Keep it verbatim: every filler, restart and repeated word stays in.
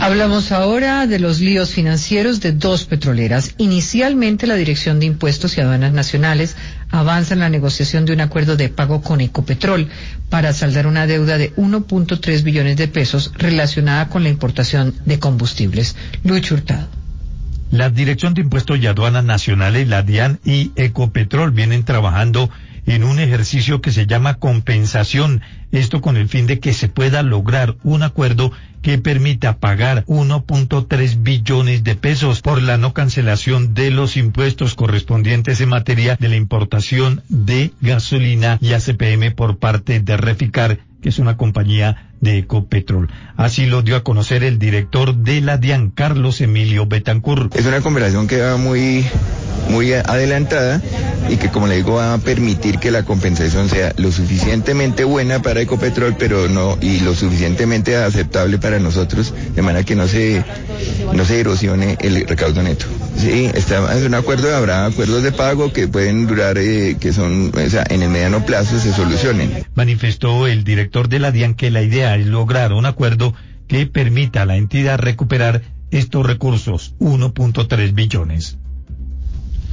Hablamos ahora de los líos financieros de dos petroleras. Inicialmente, la Dirección de Impuestos y Aduanas Nacionales avanza en la negociación de un acuerdo de pago con Ecopetrol para saldar una deuda de uno punto tres billones de pesos relacionada con la importación de combustibles. Lucho Hurtado. La Dirección de Impuestos y Aduanas Nacionales, la DIAN y Ecopetrol vienen trabajando en un ejercicio que se llama compensación, esto con el fin de que se pueda lograr un acuerdo que permita pagar uno punto tres billones de pesos por la no cancelación de los impuestos correspondientes en materia de la importación de gasolina y A C P M por parte de Reficar, que es una compañía de Ecopetrol. Así lo dio a conocer el director de la DIAN, Carlos Emilio Betancourt. Es una conversación que va muy, muy adelantada y que, como le digo, va a permitir que la compensación sea lo suficientemente buena para Ecopetrol, pero no, y lo suficientemente aceptable para nosotros, de manera que no se, no se erosione el recaudo neto. Sí, está, es un acuerdo, habrá acuerdos de pago que pueden durar, eh, que son, o sea, en el mediano plazo se solucionen. Manifestó el director de la DIAN que la idea es lograr un acuerdo que permita a la entidad recuperar estos recursos, uno punto tres billones.